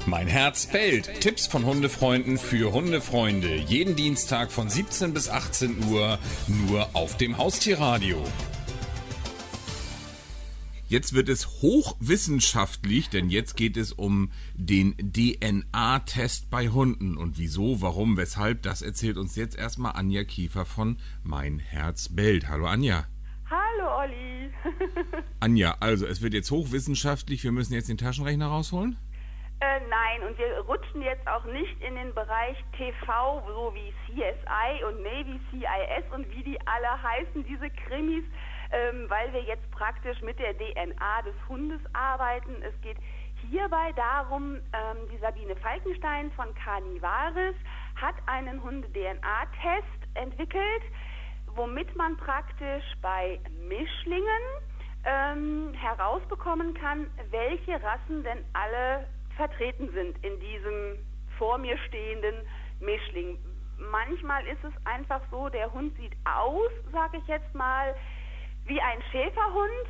Mein Herz bellt. Tipps von Hundefreunden für Hundefreunde. Jeden Dienstag von 17 bis 18 Uhr nur auf dem Haustierradio. Jetzt wird es hochwissenschaftlich, denn jetzt geht es um den DNA-Test bei Hunden. Und wieso, warum, weshalb, das erzählt uns jetzt erstmal Anja Kiefer von Mein Herz bellt. Hallo Anja. Hallo Olli. Anja, also es wird jetzt hochwissenschaftlich, wir müssen jetzt den Taschenrechner rausholen? Nein, und wir rutschen jetzt auch nicht in den Bereich TV, so wie CSI und Navy CIS und wie die alle heißen, diese Krimis, weil wir jetzt praktisch mit der DNA des Hundes arbeiten. Es geht hierbei darum, die Sabine Falkenstein von Carnivaris hat einen Hunde-DNA-Test entwickelt, womit man praktisch bei Mischlingen herausbekommen kann, welche Rassen denn alle vertreten sind in diesem vor mir stehenden Mischling. Manchmal ist es einfach so, der Hund sieht aus, sage ich jetzt mal, wie ein Schäferhund,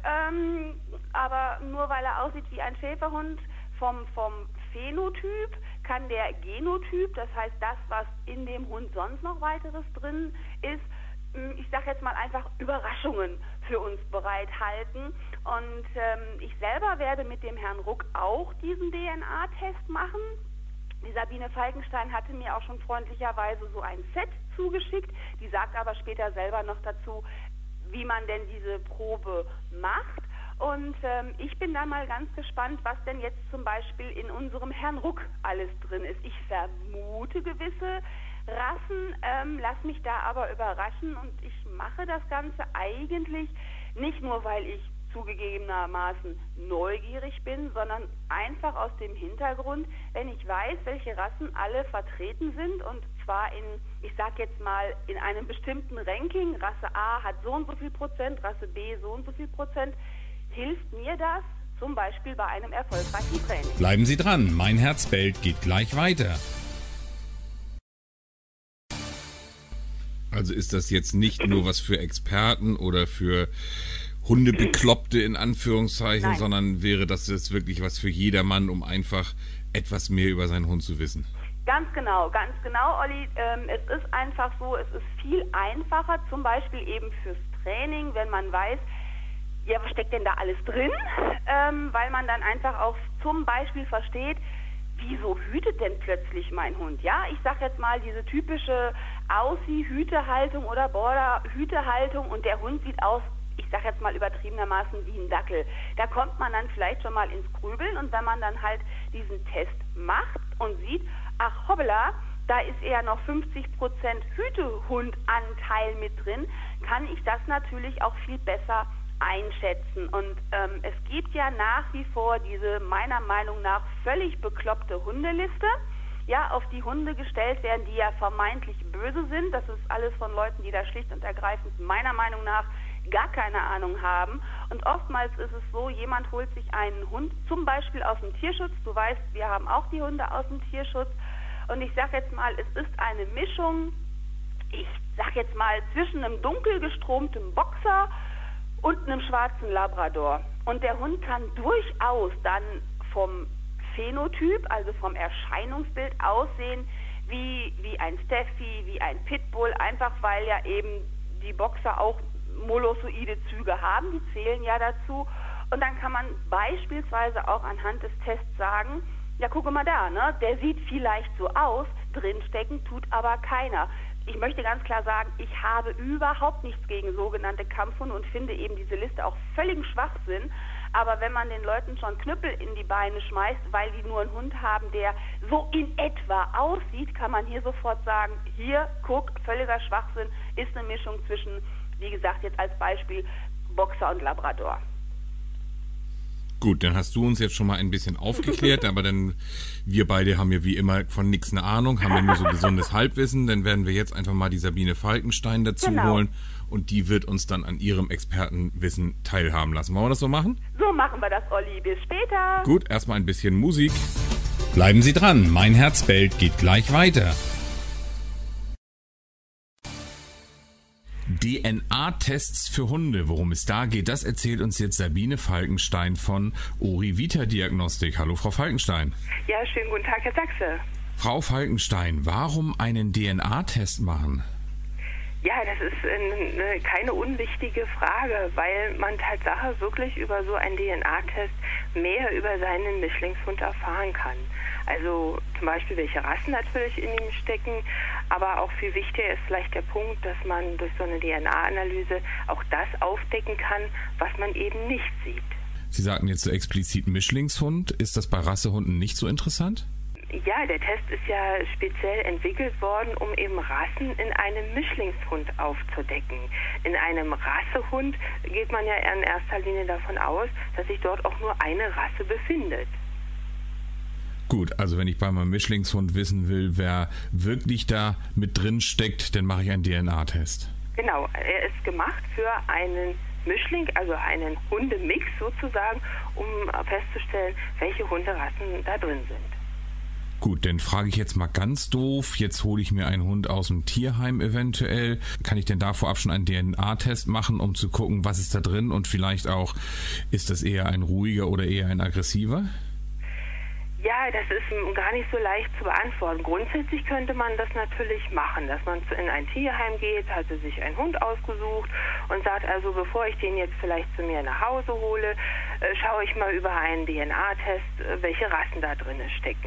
aber nur weil er aussieht wie ein Schäferhund vom Phänotyp kann der Genotyp, das heißt das, was in dem Hund sonst noch weiteres drin ist, ich sage jetzt mal einfach Überraschungen für uns bereithalten. Und ich selber werde mit dem Herrn Ruck auch diesen DNA-Test machen. Die Sabine Falkenstein hatte mir auch schon freundlicherweise so ein Set zugeschickt. Die sagt aber später selber noch dazu, wie man denn diese Probe macht. Und ich bin da mal ganz gespannt, was denn jetzt zum Beispiel in unserem Herrn Ruck alles drin ist. Ich vermute gewisse Rassen, lass mich da aber überraschen und ich mache das Ganze eigentlich nicht nur, weil ich zugegebenermaßen neugierig bin, sondern einfach aus dem Hintergrund, wenn ich weiß, welche Rassen alle vertreten sind und zwar ich sag jetzt mal, in einem bestimmten Ranking, Rasse A hat so und so viel Prozent, Rasse B so und so viel Prozent, hilft mir das zum Beispiel bei einem erfolgreichen Training. Bleiben Sie dran, Mein Herz bellt geht gleich weiter. Also ist das jetzt nicht nur was für Experten oder für Hundebekloppte in Anführungszeichen, Nein, sondern wäre das jetzt wirklich was für jedermann, um einfach etwas mehr über seinen Hund zu wissen? Ganz genau, Olli. Es ist einfach so, es ist viel einfacher, zum Beispiel eben fürs Training, wenn man weiß, ja, was steckt denn da alles drin, weil man dann einfach auch zum Beispiel versteht, wieso hütet denn plötzlich mein Hund? Ja, ich sag jetzt mal diese typische Aussie-Hütehaltung oder Border-Hütehaltung und der Hund sieht aus, ich sag jetzt mal übertriebenermaßen wie ein Dackel. Da kommt man dann vielleicht schon mal ins Grübeln und wenn man dann halt diesen Test macht und sieht, ach hoppla, da ist eher noch 50% Hütehundanteil mit drin, kann ich das natürlich auch viel besser einschätzen. Und es gibt ja nach wie vor diese meiner Meinung nach völlig bekloppte Hundeliste, ja, auf die Hunde gestellt werden, die ja vermeintlich böse sind. Das ist alles von Leuten, die da schlicht und ergreifend meiner Meinung nach gar keine Ahnung haben. Und oftmals ist es so, jemand holt sich einen Hund, zum Beispiel aus dem Tierschutz. Du weißt, wir haben auch die Hunde aus dem Tierschutz. Und ich sage jetzt mal, es ist eine Mischung, ich sage jetzt mal, zwischen einem dunkel gestromten Boxer und einem schwarzen Labrador. Und der Hund kann durchaus dann vom Phänotyp, also vom Erscheinungsbild aussehen wie ein Steffi, wie ein Pitbull, einfach weil ja eben die Boxer auch molossoide Züge haben, die zählen ja dazu. Und dann kann man beispielsweise auch anhand des Tests sagen, ja gucke mal da, ne, der sieht vielleicht so aus, drinstecken tut aber keiner. Ich möchte ganz klar sagen, ich habe überhaupt nichts gegen sogenannte Kampfhunde und finde eben diese Liste auch völligen Schwachsinn. Aber wenn man den Leuten schon Knüppel in die Beine schmeißt, weil die nur einen Hund haben, der so in etwa aussieht, kann man hier sofort sagen, hier, guck, völliger Schwachsinn, ist eine Mischung zwischen, wie gesagt, jetzt als Beispiel Boxer und Labrador. Gut, dann hast du uns jetzt schon mal ein bisschen aufgeklärt, aber dann, wir beide haben ja wie immer von nichts eine Ahnung, haben ja nur so gesundes Halbwissen, dann werden wir jetzt einfach mal die Sabine Falkenstein dazu holen und die wird uns dann an ihrem Expertenwissen teilhaben lassen. Wollen wir das so machen? So machen wir das, Olli. Bis später. Gut, erstmal ein bisschen Musik. Bleiben Sie dran, Mein Herz bellt geht gleich weiter. DNA-Tests für Hunde. Worum es da geht, das erzählt uns jetzt Sabine Falkenstein von Orivita Diagnostik. Hallo, Frau Falkenstein. Ja, schönen guten Tag, Herr Sachse. Frau Falkenstein, warum einen DNA-Test machen? Ja, das ist keine unwichtige Frage, weil man Tatsache wirklich über so einen DNA-Test mehr über seinen Mischlingshund erfahren kann. Also zum Beispiel, welche Rassen natürlich in ihm stecken, aber auch viel wichtiger ist vielleicht der Punkt, dass man durch so eine DNA-Analyse auch das aufdecken kann, was man eben nicht sieht. Sie sagten jetzt so explizit Mischlingshund. Ist das bei Rassehunden nicht so interessant? Ja, der Test ist ja speziell entwickelt worden, um eben Rassen in einem Mischlingshund aufzudecken. In einem Rassehund geht man ja in erster Linie davon aus, dass sich dort auch nur eine Rasse befindet. Gut, also wenn ich bei meinem Mischlingshund wissen will, wer wirklich da mit drin steckt, dann mache ich einen DNA-Test. Genau, er ist gemacht für einen Mischling, also einen Hundemix sozusagen, um festzustellen, welche Hunderassen da drin sind. Gut, dann frage ich jetzt mal ganz doof. Jetzt hole ich mir einen Hund aus dem Tierheim eventuell. Kann ich denn da vorab schon einen DNA-Test machen, um zu gucken, was ist da drin und vielleicht auch, ist das eher ein ruhiger oder eher ein aggressiver? Ja, das ist gar nicht so leicht zu beantworten. Grundsätzlich könnte man das natürlich machen, dass man in ein Tierheim geht, hatte sich einen Hund ausgesucht und sagt, also bevor ich den jetzt vielleicht zu mir nach Hause hole, schaue ich mal über einen DNA-Test, welche Rassen da drin stecken.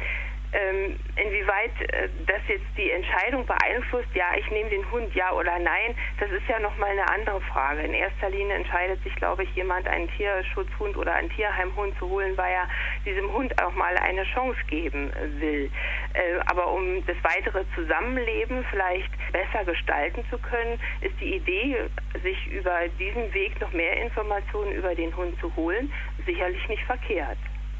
Inwieweit das jetzt die Entscheidung beeinflusst, ja, ich nehme den Hund, ja oder nein, das ist ja nochmal eine andere Frage. In erster Linie entscheidet sich, glaube ich, jemand, einen Tierschutzhund oder einen Tierheimhund zu holen, weil er diesem Hund auch mal eine Chance geben will. Aber um das weitere Zusammenleben vielleicht besser gestalten zu können, ist die Idee, sich über diesen Weg noch mehr Informationen über den Hund zu holen, sicherlich nicht verkehrt.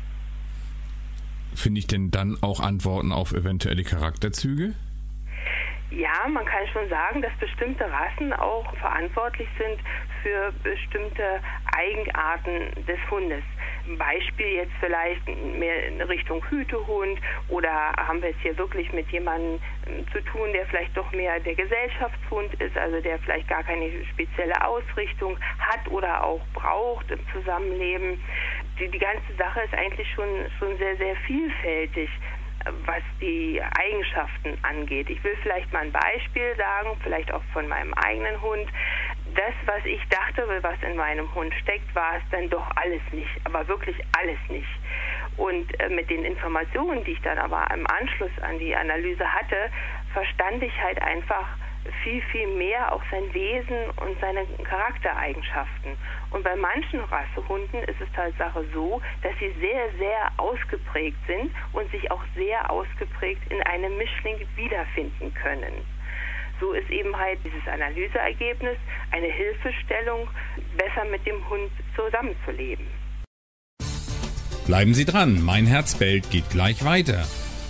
Finde ich denn dann auch Antworten auf eventuelle Charakterzüge? Ja, man kann schon sagen, dass bestimmte Rassen auch verantwortlich sind für bestimmte Eigenarten des Hundes. Ein Beispiel jetzt vielleicht mehr in Richtung Hütehund, oder haben wir es hier wirklich mit jemandem zu tun, der vielleicht doch mehr der Gesellschaftshund ist, also der vielleicht gar keine spezielle Ausrichtung hat oder auch braucht im Zusammenleben. Die ganze Sache ist eigentlich schon sehr, sehr vielfältig, was die Eigenschaften angeht. Ich will vielleicht mal ein Beispiel sagen, vielleicht auch von meinem eigenen Hund. Das, was ich dachte, was in meinem Hund steckt, war es dann doch alles nicht, aber wirklich alles nicht. Und mit den Informationen, die ich dann aber im Anschluss an die Analyse hatte, verstand ich halt einfach viel, viel mehr auch sein Wesen und seine Charaktereigenschaften. Und bei manchen Rassehunden ist es Tatsache so, dass sie sehr, sehr ausgeprägt sind und sich auch sehr ausgeprägt in einem Mischling wiederfinden können. So ist eben halt dieses Analyseergebnis eine Hilfestellung, besser mit dem Hund zusammenzuleben. Bleiben Sie dran, mein Herz bellt geht gleich weiter.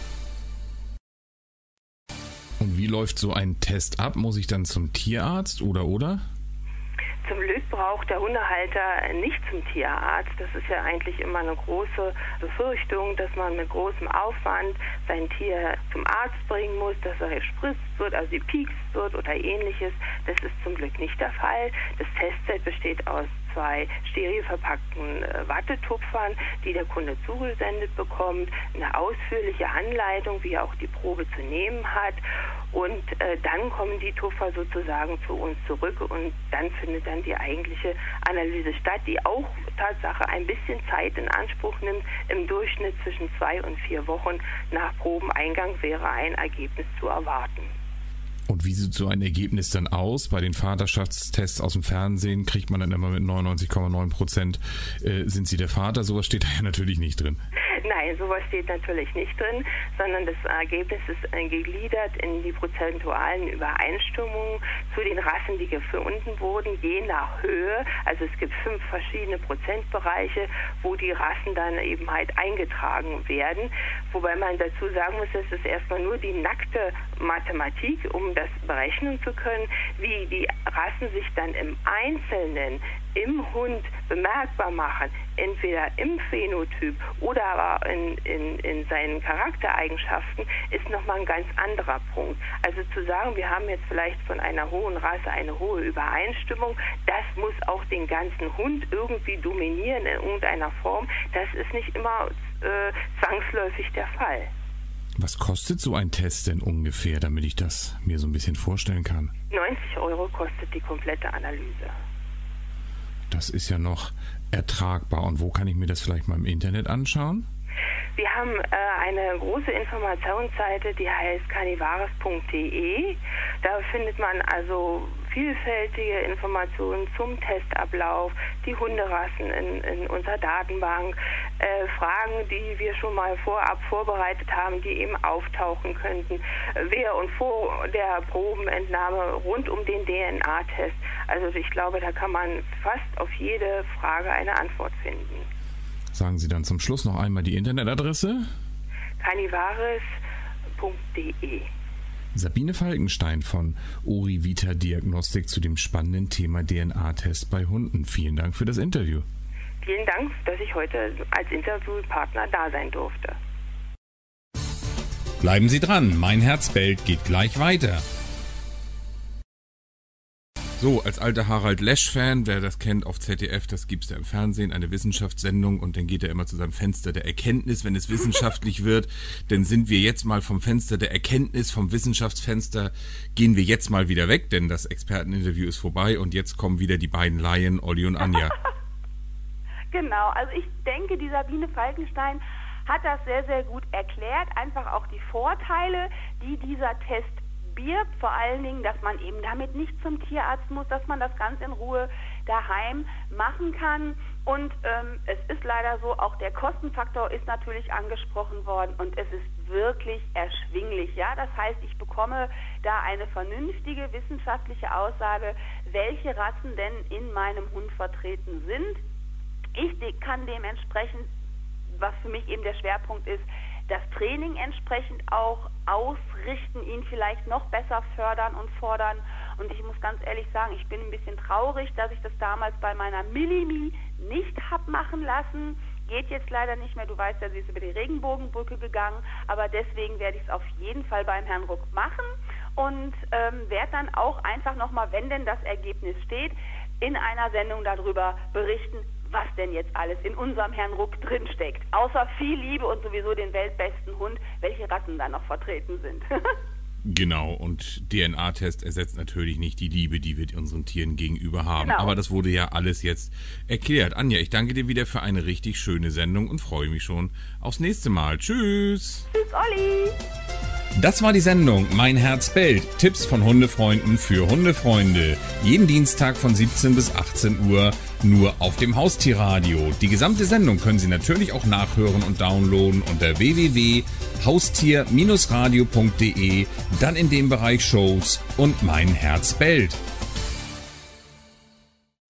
Und wie läuft so ein Test ab? Muss ich dann zum Tierarzt oder? Zum Glück braucht der Hundehalter nicht zum Tierarzt. Das ist ja eigentlich immer eine große Befürchtung, dass man mit großem Aufwand sein Tier zum Arzt bringen muss, dass er gespritzt wird, also gepiekst wird oder ähnliches. Das ist zum Glück nicht der Fall. Das Testset besteht aus 2 steril verpackten Wattetupfern, die der Kunde zugesendet bekommt, eine ausführliche Anleitung, wie er auch die Probe zu nehmen hat, und dann kommen die Tupfer sozusagen zu uns zurück und dann findet dann die eigentliche Analyse statt, die auch Tatsache ein bisschen Zeit in Anspruch nimmt. Im Durchschnitt zwischen 2 und 4 Wochen nach Probeneingang wäre ein Ergebnis zu erwarten. Und wie sieht so ein Ergebnis dann aus? Bei den Vaterschaftstests aus dem Fernsehen kriegt man dann immer mit 99,9% sind Sie der Vater. Sowas steht da ja natürlich nicht drin. Nein, sowas steht natürlich nicht drin, sondern das Ergebnis ist gegliedert in die prozentualen Übereinstimmungen zu den Rassen, die gefunden wurden, je nach Höhe. Also es gibt 5 verschiedene Prozentbereiche, wo die Rassen dann eben halt eingetragen werden. Wobei man dazu sagen muss, das ist erstmal nur die nackte Mathematik, um das berechnen zu können, wie die Rassen sich dann im Einzelnen im Hund bemerkbar machen, entweder im Phänotyp oder aber in seinen Charaktereigenschaften, ist nochmal ein ganz anderer Punkt. Also zu sagen, wir haben jetzt vielleicht von einer hohen Rasse eine hohe Übereinstimmung, das muss auch den ganzen Hund irgendwie dominieren in irgendeiner Form, das ist nicht immer zwangsläufig der Fall. Was kostet so ein Test denn ungefähr, damit ich das mir so ein bisschen vorstellen kann? 90 € kostet die komplette Analyse. Das ist ja noch ertragbar. Und wo kann ich mir das vielleicht mal im Internet anschauen? Wir haben eine große Informationsseite, die heißt carnivares.de. Da findet man also vielfältige Informationen zum Testablauf, die Hunderassen in unserer Datenbank, Fragen, die wir schon mal vorab vorbereitet haben, die eben auftauchen könnten, wer und vor der Probenentnahme rund um den DNA-Test. Also ich glaube, da kann man fast auf jede Frage eine Antwort finden. Sagen Sie dann zum Schluss noch einmal die Internetadresse? carnivares.de. Sabine Falkenstein von Ori Vita Diagnostik zu dem spannenden Thema DNA-Test bei Hunden. Vielen Dank für das Interview. Vielen Dank, dass ich heute als Interviewpartner da sein durfte. Bleiben Sie dran, mein Herz bellt geht gleich weiter. So, als alter Harald Lesch-Fan, wer das kennt auf ZDF, das gibt's ja im Fernsehen, eine Wissenschaftssendung, und dann geht er immer zu seinem Fenster der Erkenntnis, wenn es wissenschaftlich wird. Denn sind wir jetzt mal vom Fenster der Erkenntnis, vom Wissenschaftsfenster, gehen wir jetzt mal wieder weg, denn das Experteninterview ist vorbei und jetzt kommen wieder die beiden Laien, Olli und Anja. Genau, also ich denke, die Sabine Falkenstein hat das sehr, sehr gut erklärt. Einfach auch die Vorteile, die dieser Test birgt, vor allen Dingen, dass man eben damit nicht zum Tierarzt muss, dass man das ganz in Ruhe daheim machen kann. Und es ist leider so, auch der Kostenfaktor ist natürlich angesprochen worden und es ist wirklich erschwinglich. Ja, das heißt, ich bekomme da eine vernünftige wissenschaftliche Aussage, welche Rassen denn in meinem Hund vertreten sind. Ich kann dementsprechend, was für mich eben der Schwerpunkt ist, das Training entsprechend auch ausrichten, ihn vielleicht noch besser fördern und fordern. Und ich muss ganz ehrlich sagen, ich bin ein bisschen traurig, dass ich das damals bei meiner Millimi nicht habe machen lassen. Geht jetzt leider nicht mehr. Du weißt ja, sie ist über die Regenbogenbrücke gegangen. Aber deswegen werde ich es auf jeden Fall beim Herrn Ruck machen und werde dann auch einfach nochmal, wenn denn das Ergebnis steht, in einer Sendung darüber berichten, was denn jetzt alles in unserem Herrn Ruck drinsteckt. Außer viel Liebe und sowieso den weltbesten Hund, welche Rassen da noch vertreten sind. Genau, und DNA-Test ersetzt natürlich nicht die Liebe, die wir unseren Tieren gegenüber haben. Genau. Aber das wurde ja alles jetzt erklärt. Anja, ich danke dir wieder für eine richtig schöne Sendung und freue mich schon aufs nächste Mal. Tschüss! Tschüss, Olli! Das war die Sendung Mein Herz bellt. Tipps von Hundefreunden für Hundefreunde. Jeden Dienstag von 17 bis 18 Uhr nur auf dem Haustierradio. Die gesamte Sendung können Sie natürlich auch nachhören und downloaden unter www.haustier-radio.de, dann in dem Bereich Shows und Mein Herz bellt.